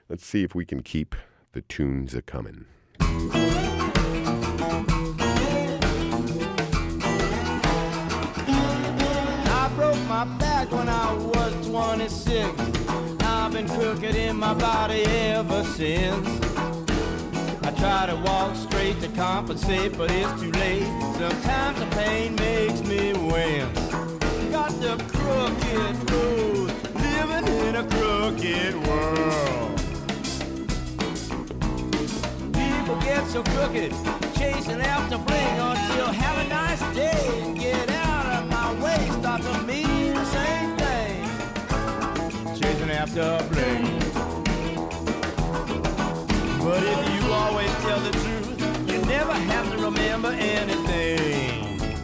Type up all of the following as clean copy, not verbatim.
Let's see if we can keep the tunes a-comin'. I broke my back when I was 26. I've been crooked in my body ever since. I try to walk straight to compensate, but it's too late. Sometimes the pain makes me wince. Got the crooked road, living in a crooked world. People get so crooked, chasing after bling until have a nice day and get out of my way. Start to mean the same thing, chasing after bling. But if you always tell the truth, you never have to remember anything.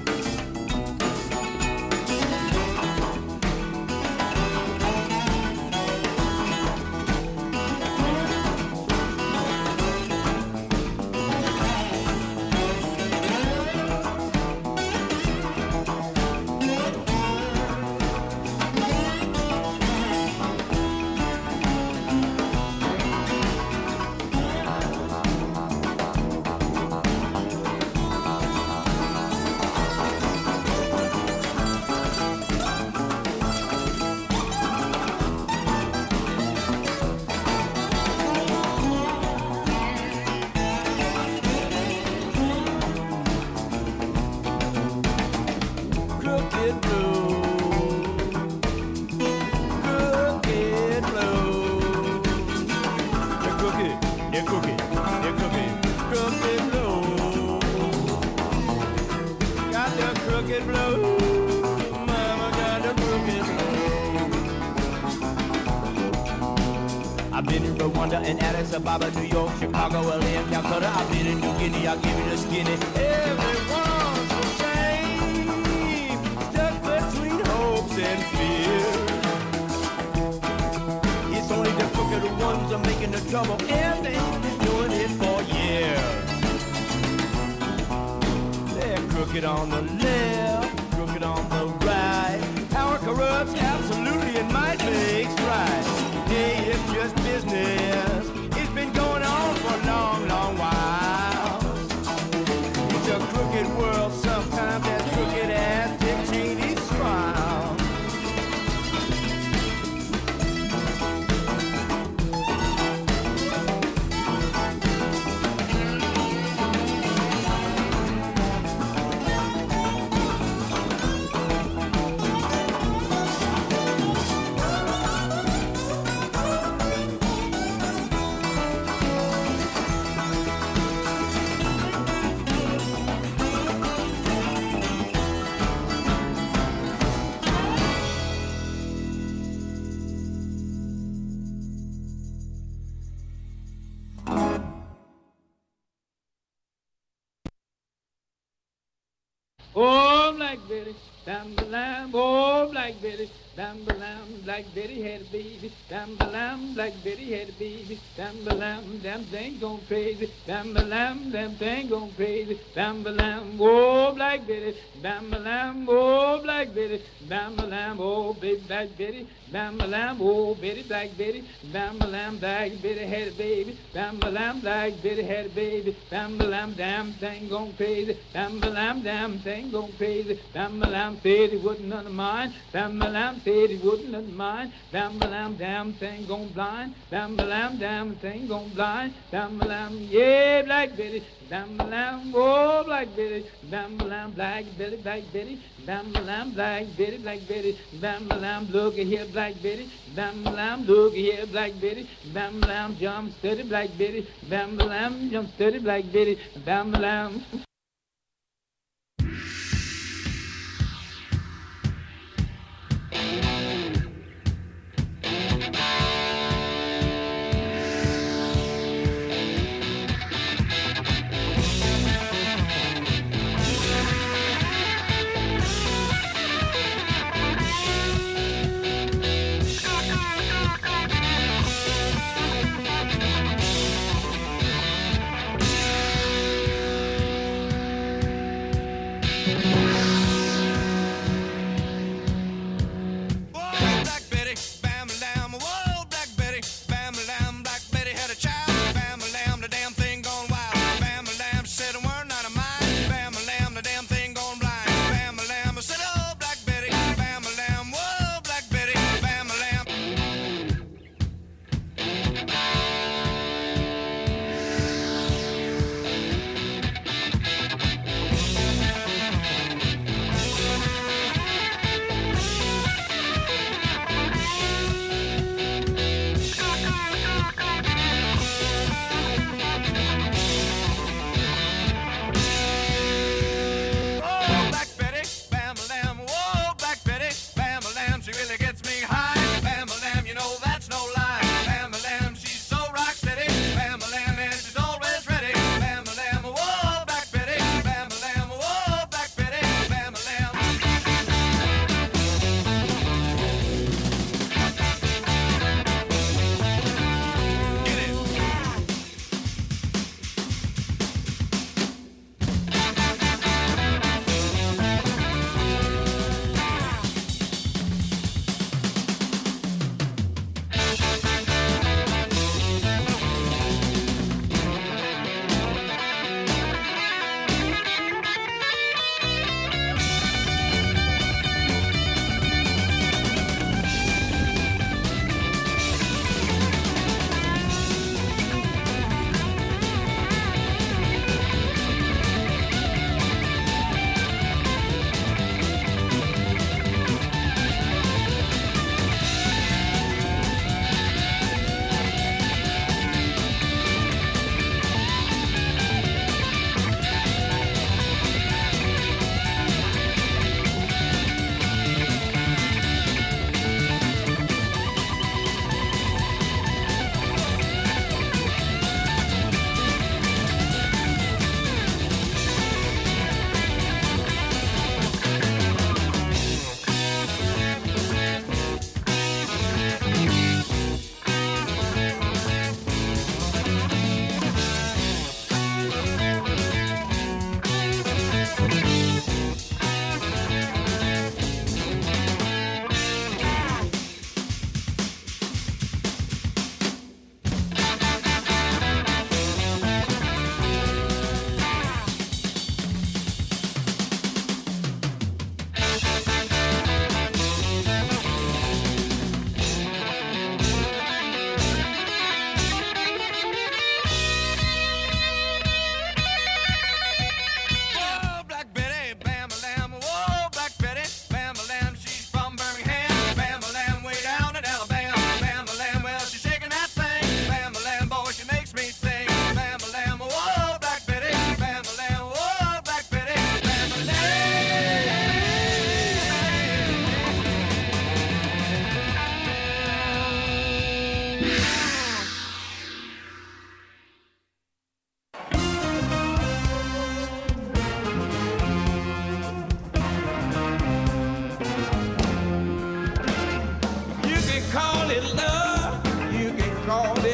Ababa, New York, Chicago, LA, Calcutta. I've been in New Guinea, I'll give you the skinny. Everyone's the same, stuck between hopes and fears. It's only the crooked ones are making the trouble, and they've been doing it for years. They're crooked on the left, crooked on the right. Power corrupts absolutely, and might makes right. Hey, it's just business. Been going on for a long, long while. It's a crooked world, sometimes as crooked as Dick Cheney's smile. Oh, Black Betty, dam the lamb. Oh, Black Betty, dam the lamb. Black Betty had a baby, dam the lamb. Black Betty had a baby, dam the lamb. Damn thing gone crazy, dam the lamb. Damn thing gone crazy, dam the lamb. Oh, Black Betty, dam the lamb. Oh, Black Betty, dam the lamb. Oh, baby, Black Betty, dam the lamb. Oh, Betty, Black Betty, dam the lamb. Black Betty had a baby, dam the lamb. Black Betty had a baby, dam the lamb. Damn thing gone crazy, dam the lamb. Damn thing gone crazy, dam the lamb. Said he wouldn't none of mine, dam the lamb. Said he wouldn't none of mine, dam the lamb. Damn thing gone blind, dam the lamb. Damn thing gone blind, dam the lamb. Yeah, Black Betty, dam the lamb. Oh, Black Betty, dam the lamb. Black Betty, Black Betty, dam the lamb. Black Betty, Black Betty, dam the lamb. Look here, Black Betty, dam the lamb. Look here, Black Betty, dam the lamb. Jump steady, Black Betty, dam the lamb. Jump steady, Black Betty, dam the lamb.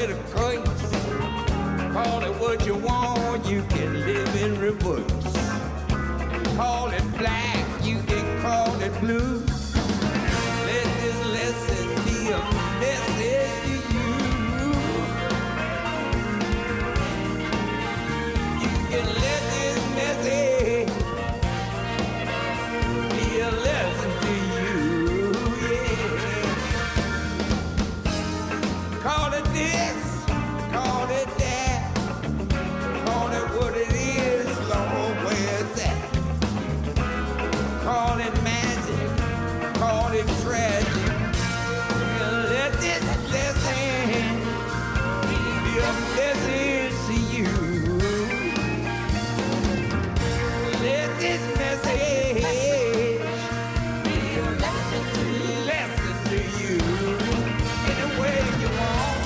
it a curse. Call it what you want, you can live in reverse. Call it black, you can call it blue. Let this lesson be a message to you. You can let this message be a lesson to you, yeah. Call it this, call it that, call it what it is, Lord, where it's at. Call it magic, call it tragic. Let this lesson be a message to you. Let this message be a lesson to you. Any way you want.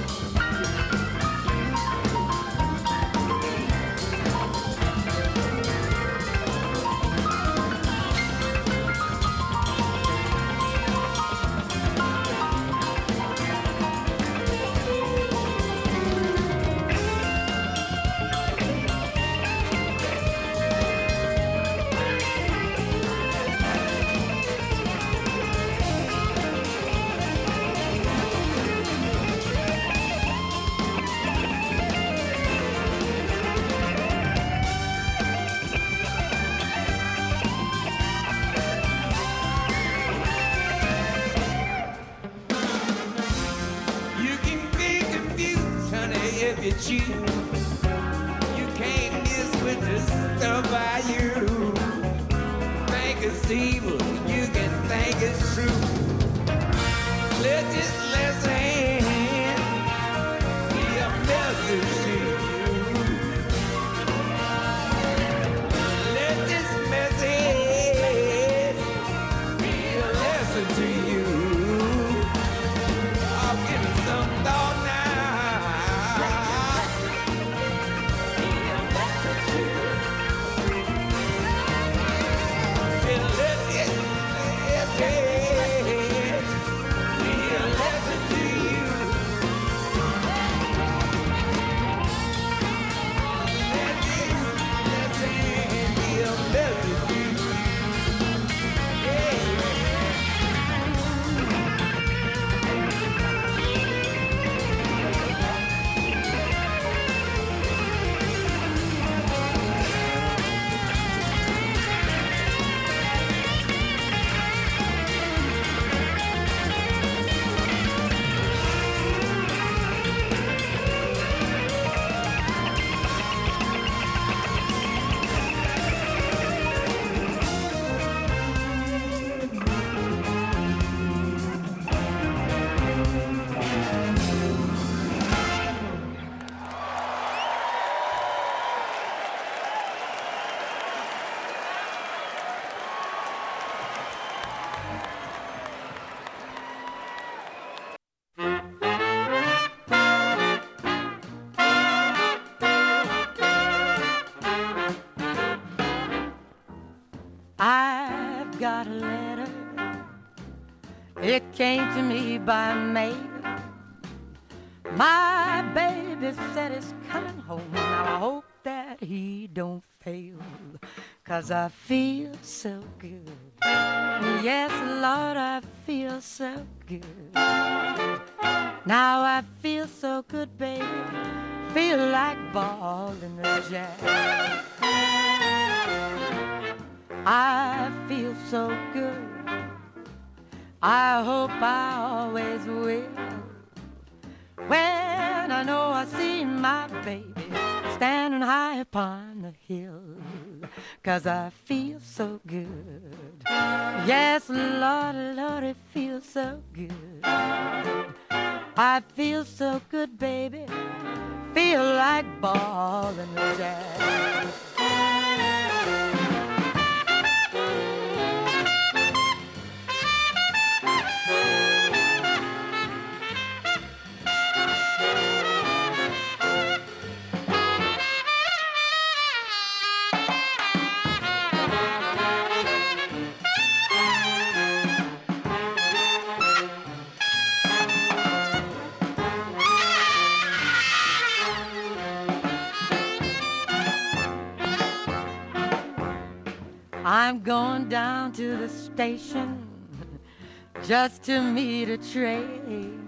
If you cheat, you can't miss with the stuff I you. Think it's evil, you can think it's true. Let this lesson be a message to you. Let this message be a lesson to you. I'll give it some thought now. I've got a letter, it came to me by mail. My baby said he's coming home. Now I hope that he don't fail, 'cause I feel so good. Yes, Lord, I feel so good. Now I feel so good, baby, feel like balling the jack. I feel so good, I hope I always will. When I know I see my baby standing high upon the hill, 'cause I feel so good. Yes, Lord, Lord, it feels so good. I feel so good, baby, feel like balling the jack. I'm going down to the station just to meet a train.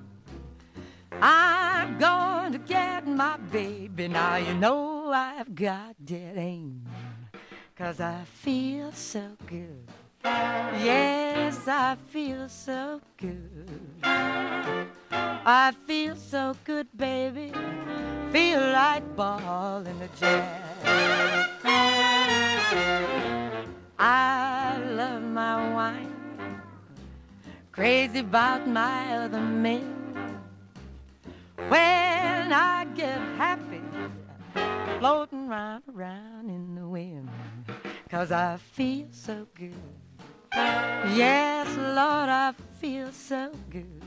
I'm going to get my baby. Now you know I've got dead aim, 'cause I feel so good. Yes, I feel so good. I feel so good, baby. Feel like ball in the jazz. I love my wine, crazy about my other men. When I get happy, floating round around in the wind, 'cause I feel so good. Yes, Lord, I feel so good.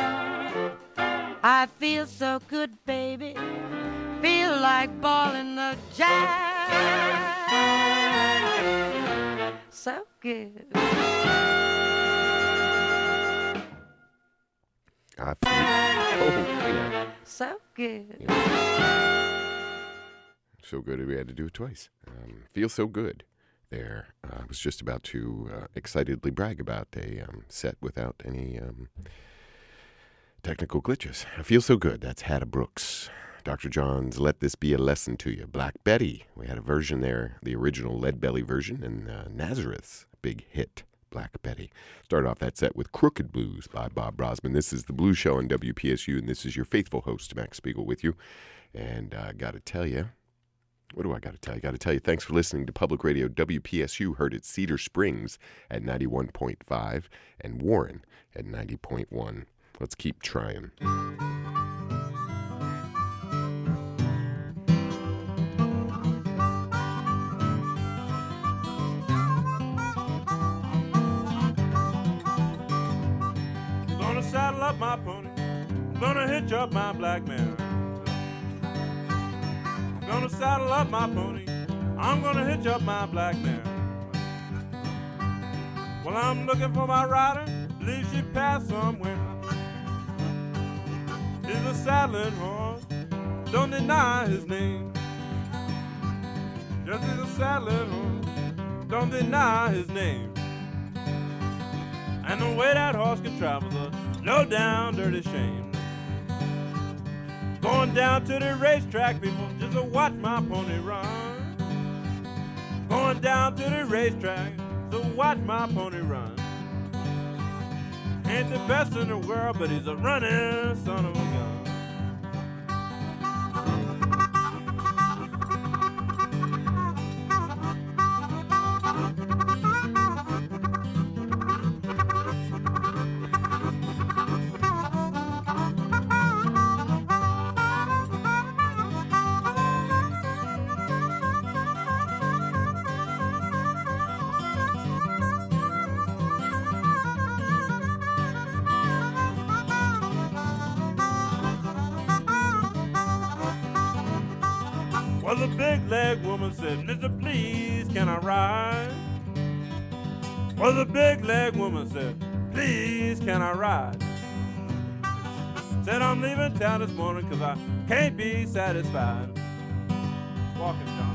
I feel so good, baby. Feel like balling the jazz. So good. I feel so good. Yeah. So good we had to do it twice. Feel so good. There, I was just about to excitedly brag about a set without any technical glitches. I feel so good. That's Hadda Brooks. Dr. John's Let This Be a Lesson to You. Black Betty. We had a version there, the original Lead Belly version, and Nazareth's big hit, Black Betty. Started off that set with Crooked Blues by Bob Brosman. This is The Blues Show on WPSU, and this is your faithful host, Max Spiegel, with you. And I got to tell you, what do I got to tell you? I got to tell you, thanks for listening to Public Radio WPSU, heard at Cedar Springs at 91.5 and Warren at 90.1. Let's keep trying. Gonna saddle up my pony, gonna hitch up my black mare. Gonna saddle up my pony, I'm gonna hitch up my black mare. Well, I'm looking for my rider, believe she passed somewhere. He's a saddling horse, don't deny his name. Just he's a saddling horse, don't deny his name. And the way that horse can travel's a low down dirty shame. Going down to the racetrack, people, just to watch my pony run. Going down to the racetrack, to watch my pony run. Ain't the best in the world, but he's a running son of a gun. Well, the big leg woman said, Mr. Please, can I ride? Well, the big leg woman said, please, can I ride? Said, I'm leaving town this morning because I can't be satisfied. Walking, John.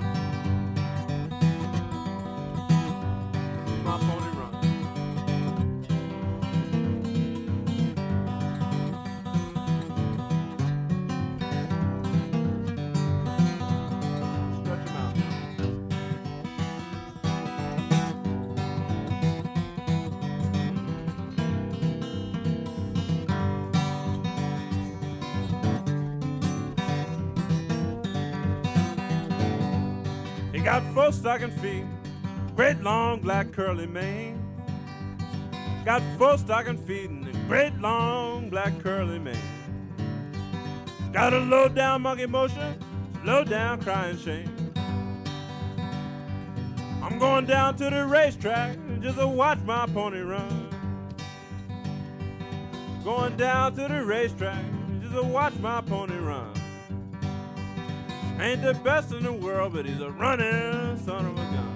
My pony run. Got 4 stocking feet, great long black curly mane. Got 4 stocking feet and a great long black curly mane. Got a low down monkey motion, low down crying shame. I'm going down to the racetrack just to watch my pony run. Going down to the racetrack just to watch my pony run. Ain't the best in the world, but he's a running son of a gun.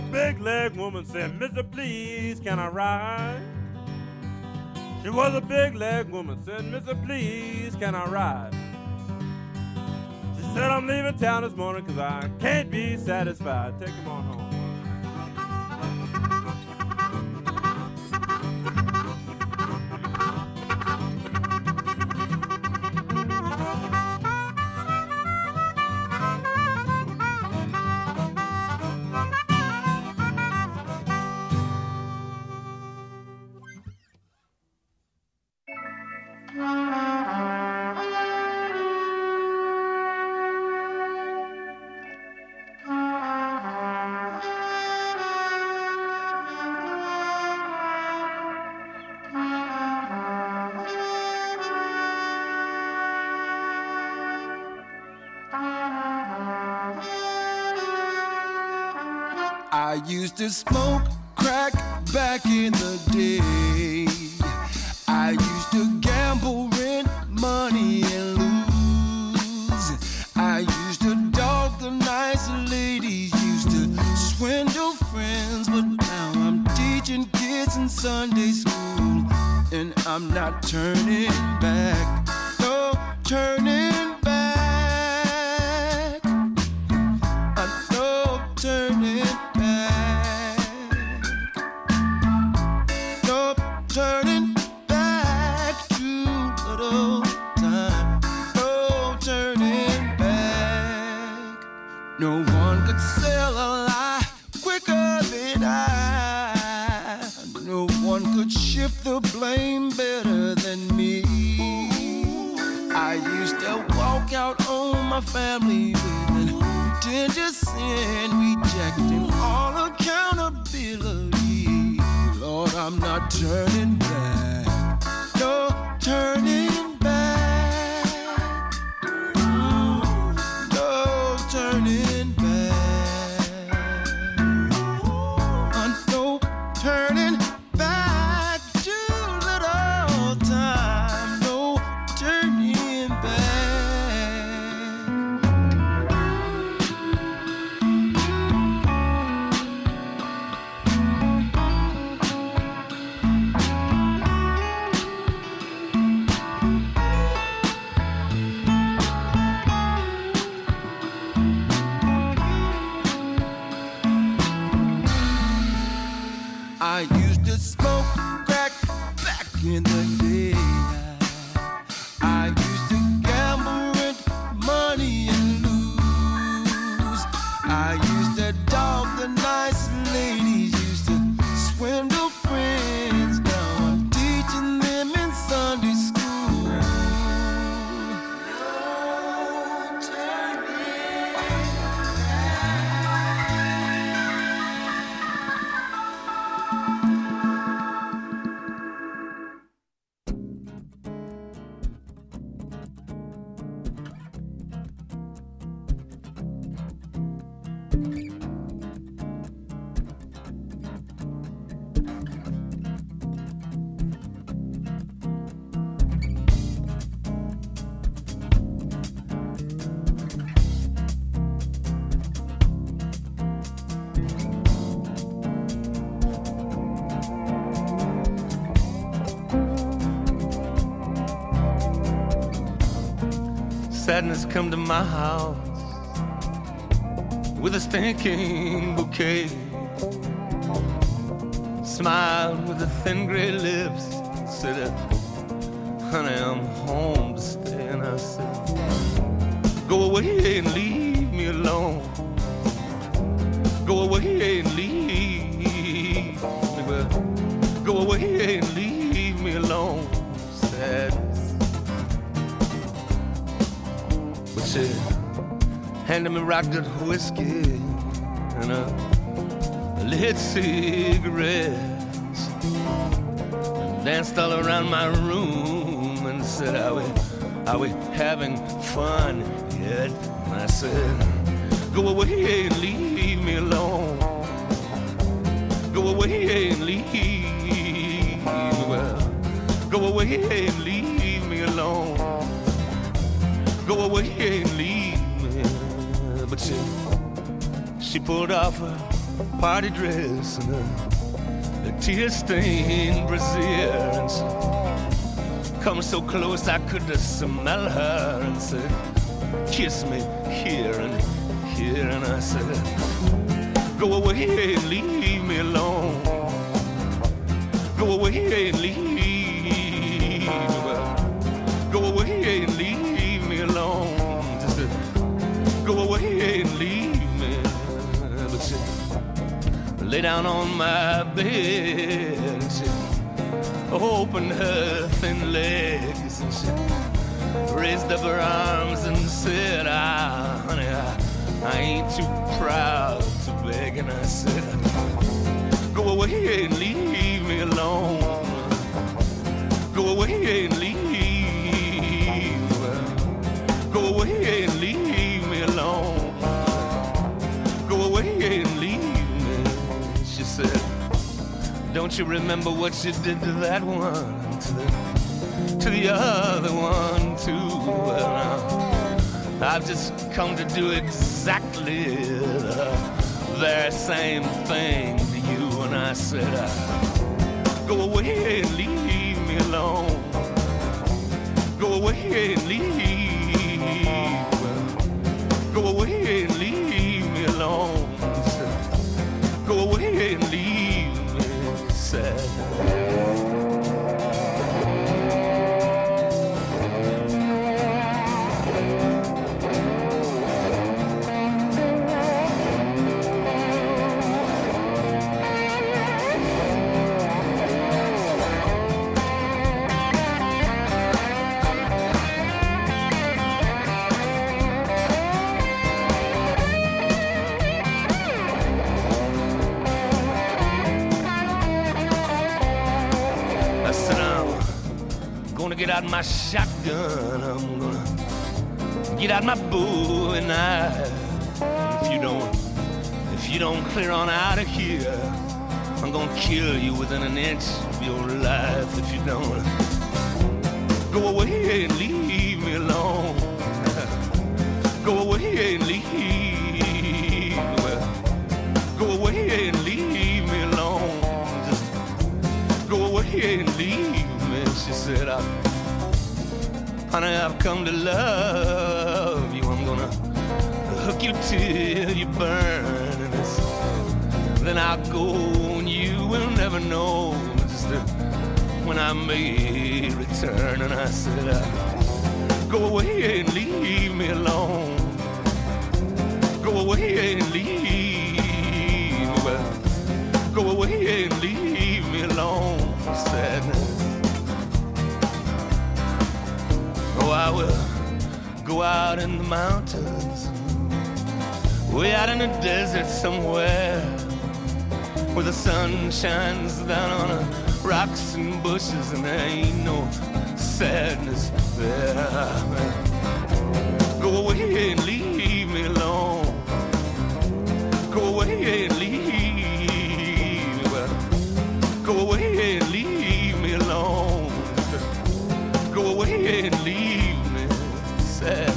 big leg woman said, Mister, please, can I ride? She was a big leg woman, said, Mister, please, can I ride? She said, I'm leaving town this morning because I can't be satisfied. Take him on home. I used to smoke crack back in the day. I used to gamble, rent money and lose. I used to dog the nice ladies, used to swindle friends. But now I'm teaching kids in Sunday school, and I'm not turning back, no turning back. I'm no turning back. Turning back to good old time. No turning back. No one could sell a lie quicker than I. No one could shift the blame better than me. I used to walk out on my family with an tender sin, rejecting all accountability. Lord, I'm not turning back, no turning back, no turning back, no turning back to that old time, no turning back. I used to smoke crack back in the day. I used to gamble, rent money and lose. I used to dog the nice ladies, used to swindle friends. Now I'm teaching them in Sunday school. No turning Sadness come to my house with a stinking bouquet. Smiled with the thin gray lips, said, honey, I'm home to stay. And I said, go away and leave me alone. Go away and leave me, well, go away and leave me alone. Sadness. But she handed me rocked whiskey and a lit cigarettes and danced all around my room and said, are we having fun yet? And I said, go away and leave me alone. Go away and leave me, well, go away and leave me alone. Go away and leave me. But she pulled off her party dress and a tear-stained brassiere, and she come so close I could smell her and said, kiss me here and here, and I said, go away and leave me alone. Go away and leave me. Go away and leave me alone. Just go away and leave me. But she lay down on my bed and she opened her thin legs and she raised up her arms and said, honey, I ain't too proud to beg. And I said, go away and leave me alone. Go away and leave. Go away and leave me alone. Go away and leave me. She said, don't you remember what you did to that one, to the other one too? Well, now, I've just come to do exactly the very same thing to you. And I said, go away and leave me alone. Go away and leave. Go away and leave me alone. Go away and leave me sad. Get out my shotgun, I'm gonna get out my bowie knife. If you don't clear on out of here, I'm gonna kill you within an inch of your life. If you don't, go away and leave me alone. Go away and leave. Go away and leave me alone. Just go away and leave me. She said, honey, I've come to love you. I'm gonna hook you till you burn, and then I'll go and you will never know just when I may return. And I said, go away and leave me alone. Go away and leave. Well, go away and leave me alone. Sadness. Oh, I will go out in the mountains, way out in the desert somewhere, where the sun shines down on rocks and bushes and there ain't no sadness there. Go away and leave me alone. Go away and leave. Go away and leave me alone. Go away and leave me sad.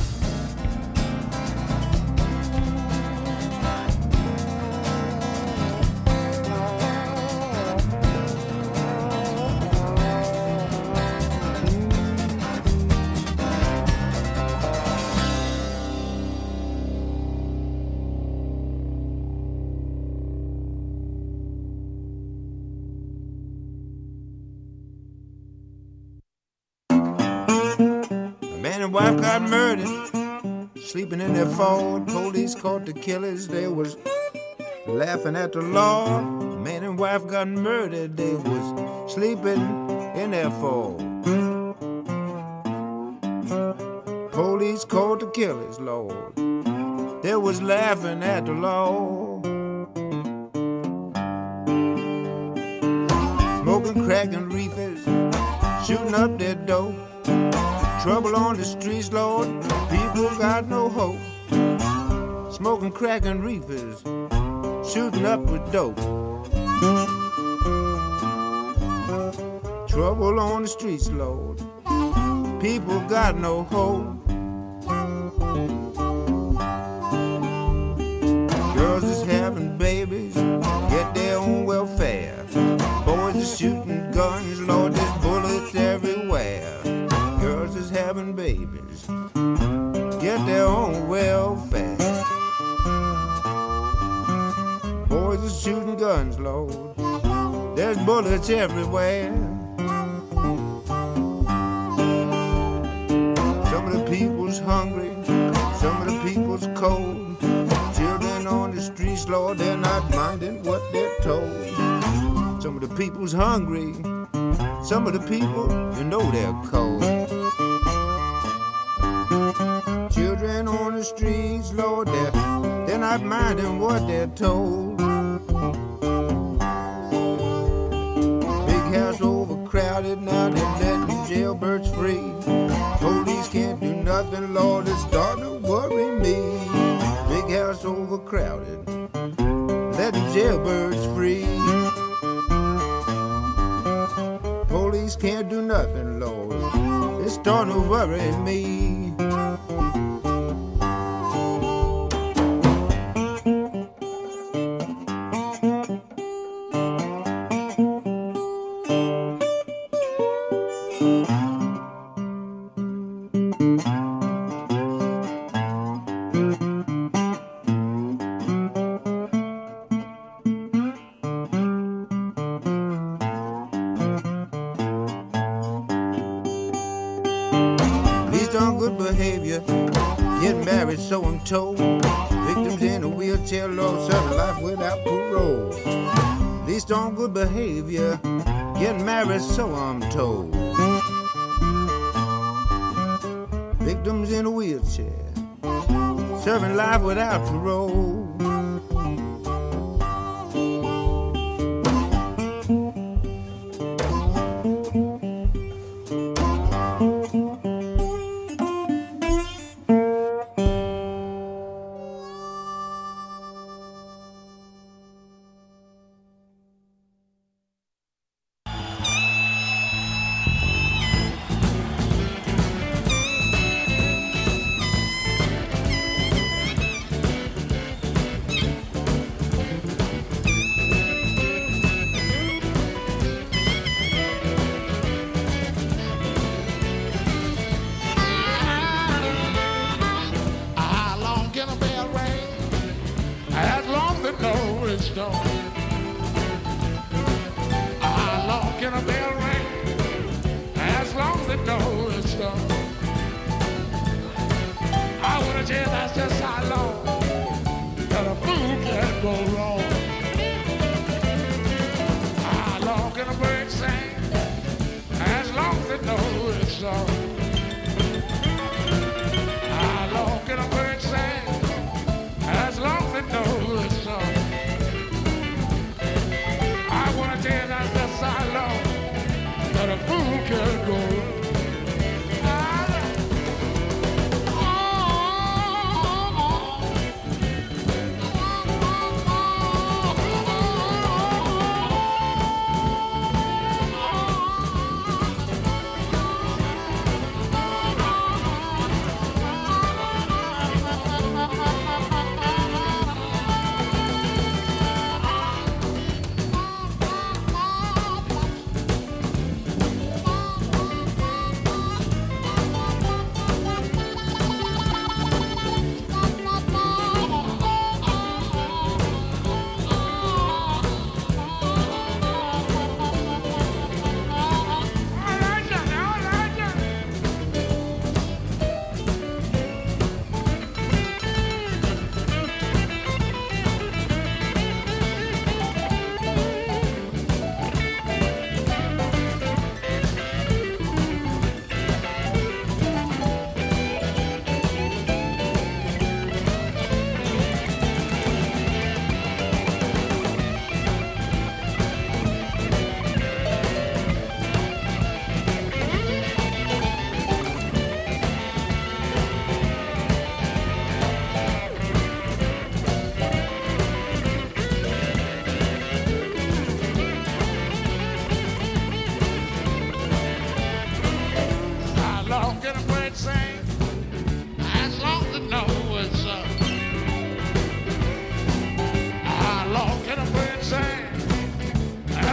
Wife got murdered, sleeping in their Ford. Police caught the killers, they was laughing at the law. Man and wife got murdered, they was sleeping in their Ford. Police caught the killers, Lord, they was laughing at the law. Smoking crack and reefers, shooting up their dope. Trouble on the streets, Lord, people got no hope. Smoking crack and reefers, shooting up with dope. Trouble on the streets, Lord, people got no hope. Girls is having babies, having babies, get their own welfare. Boys are shooting guns, Lord, there's bullets everywhere. Some of the people's hungry, some of the people's cold. Children on the streets, Lord, they're not minding what they're told. Some of the people's hungry, some of the people, you know they're cold. Children on the streets, Lord, they're not minding what they're told. Big house overcrowded, now they're letting jailbirds free. Police can't do nothing, Lord, it's starting to worry me. Big house overcrowded, letting jailbirds free. Police can't do nothing, Lord, it's starting to worry me. So I'm told, victims in a wheelchair, Lord, serving life without parole. Least on good behavior, getting married, so I'm told. Victims in a wheelchair, serving life without parole.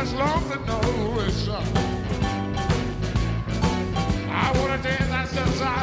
I wanna dance, that's the song.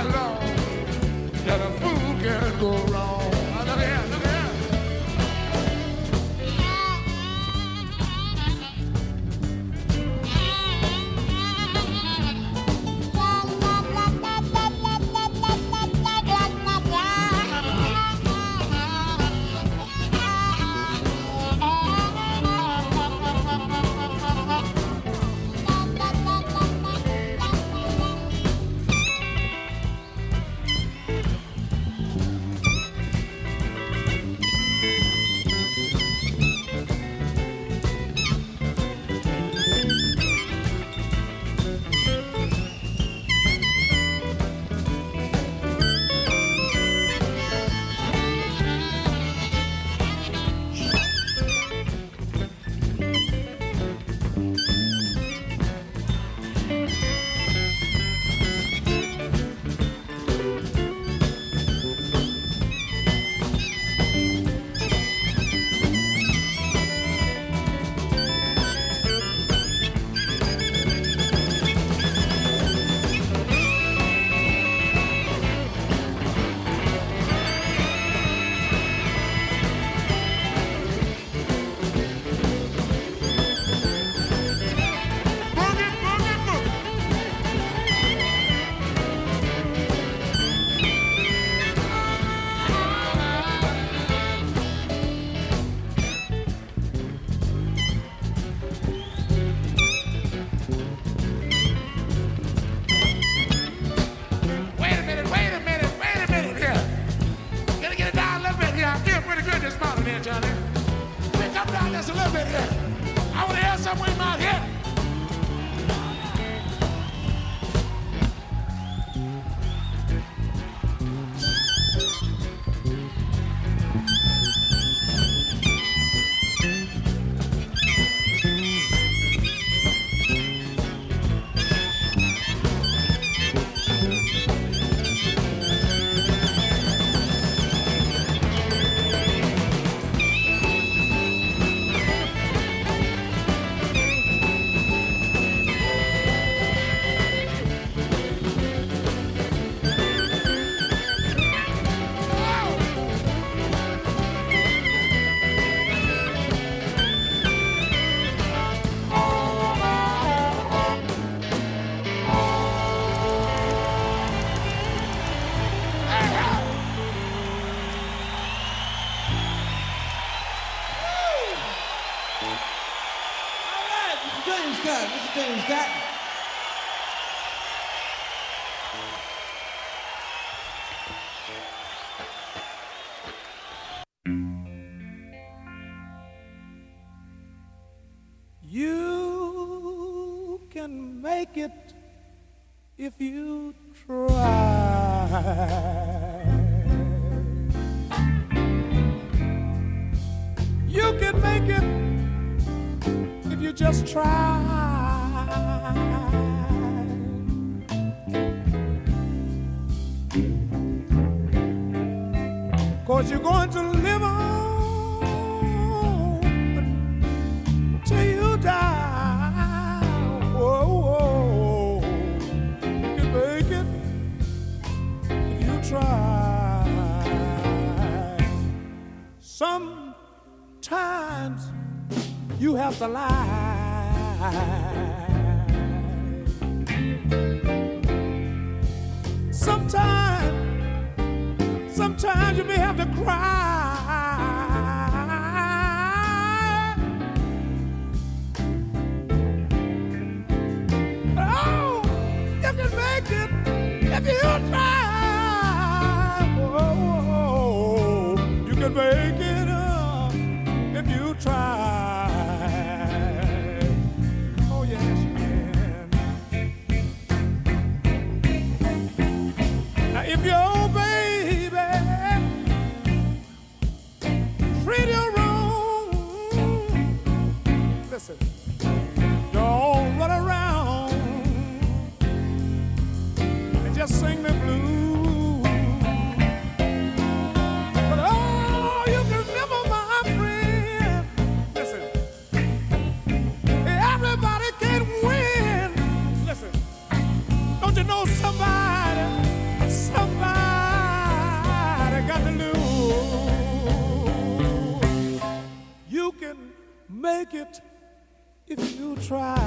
little bit here. I want to hear some way out here. You can make it if you try. You can make it if you just try. 'Cause you're going to live on till you die. Whoa, you can make it if you try. Sometimes you have to lie. Sometimes you may have to cry. Oh, you can make it if you try. Oh, you can make it if you try. Oh, yes, you can. Now, if your old baby treat you wrong, listen, don't run around and just sing the blues. But oh, you can remember, my friend, listen, everybody can win. Listen, don't you know somebody got to lose. You can make it if you try.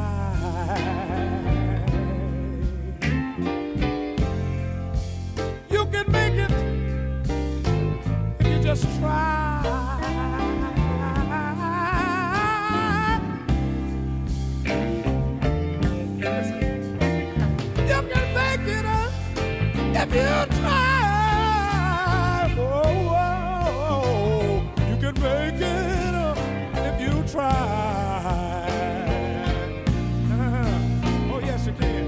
You can make it if you just try. You can make it if you try. You can make it if you try. Oh, yes, you can.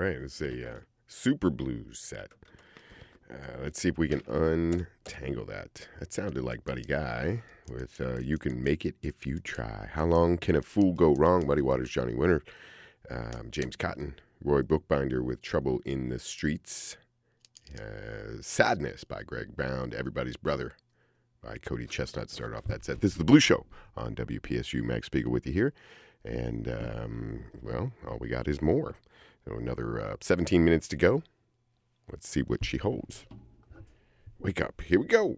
right, it's a super blues set. Let's see if we can untangle that. That sounded like Buddy Guy with You Can Make It If You Try. How long can a fool go wrong? Muddy Waters, Johnny Winter. James Cotton, Roy Bookbinder with Trouble in the Streets. Sadness by Greg Brown. Everybody's Brother by Cody Chestnut started off that set. This is The Blues Show on WPSU. Max Spiegel with you here. And, well, all we got is more. So another 17 minutes to go. Let's see what she holds. Wake up. Here we go.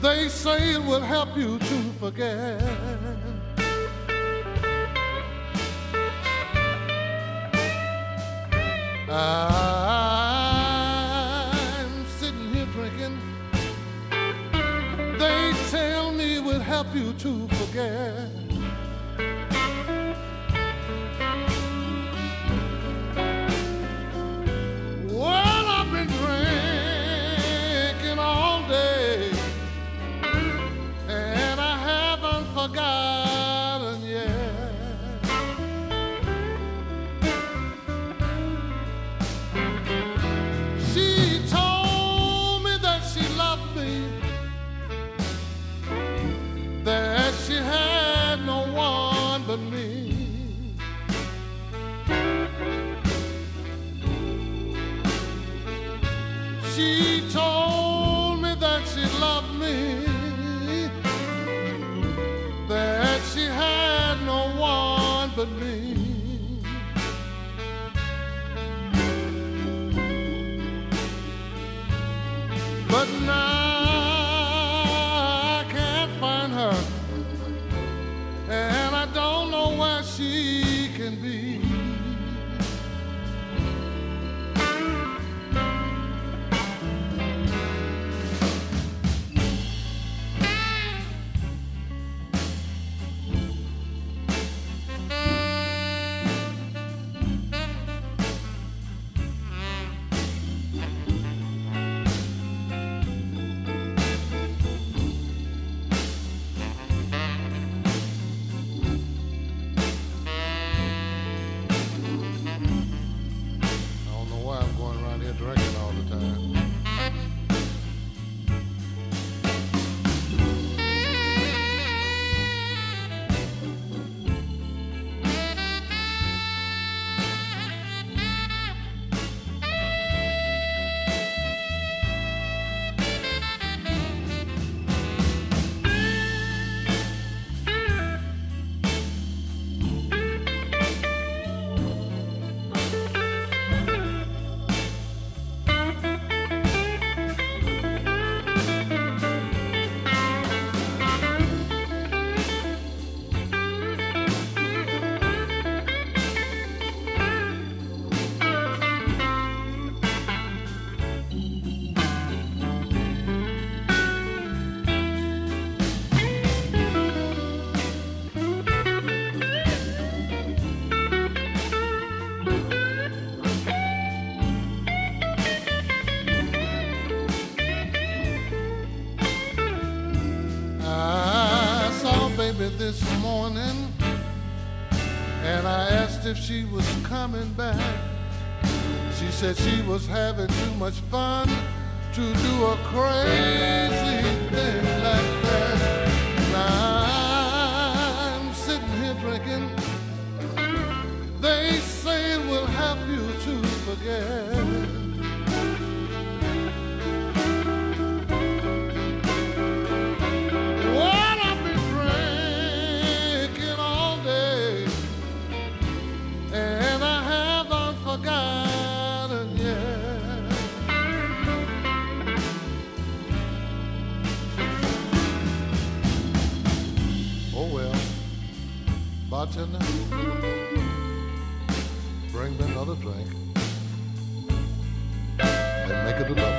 They say it will help you to forget. I'm sitting here drinking. They tell me it will help you to forget. Well, I've been drinking all day, and I haven't forgotten yet. She told me that she loved me, that she had no one but me. She told me that she loved me, that she had no one but me. But now I can't find her, and I don't know where she can be. Drinking all the time. This morning, and I asked if she was coming back. She said she was having too much fun to do a crazy thing like that. Now I'm sitting here drinking. They say it will help you to forget. Bartender, bring me another drink and make it a double.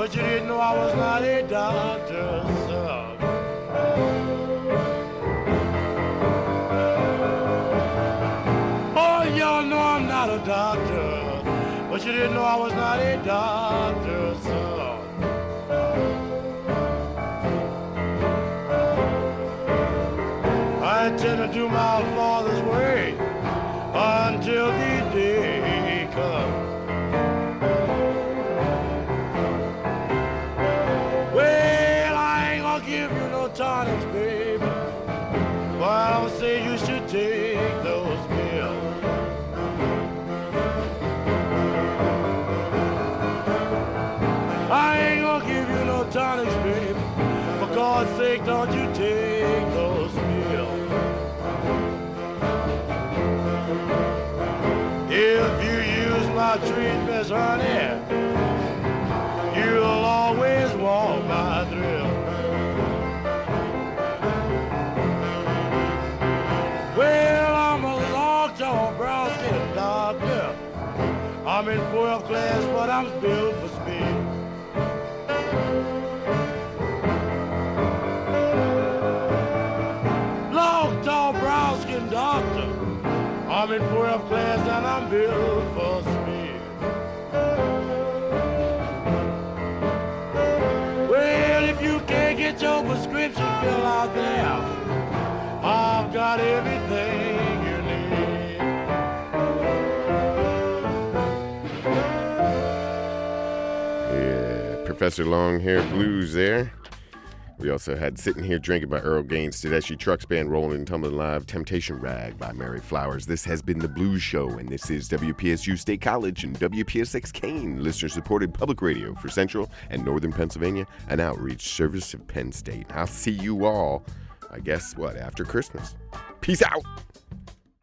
but you didn't know I was not a doctor's son. Oh, y'all know I'm not a doctor, but you didn't know I was not a doctor's son. I intend to do my Father's way until the day comes. Well, I ain't gonna give you no tonics, baby, but I'll say you should take those pills. I ain't gonna give you no tonics, baby, for God's sake, don't you take those pills. If you use my treatments, honey, you'll always walk my thrill. Well, I'm a long, tall, brown-skinned doctor. I'm in 12th class, but I'm built for speed. Long, tall, brown-skinned doctor. I'm in 12th class and I'm built for speed. Well, if you can't get your prescription filled out there, I've got everything you need. Yeah, Professor Longhair Blues there. We also had Sitting Here Drinking by Earl Gaines, Tedeschi Trucks Band, Rolling and Tumbling Live, Temptation Rag by Mary Flowers. This has been The Blues Show, and this is WPSU State College and WPSX Kane, listener-supported public radio for Central and Northern Pennsylvania, an outreach service of Penn State. I'll see you all, I guess, after Christmas. Peace out.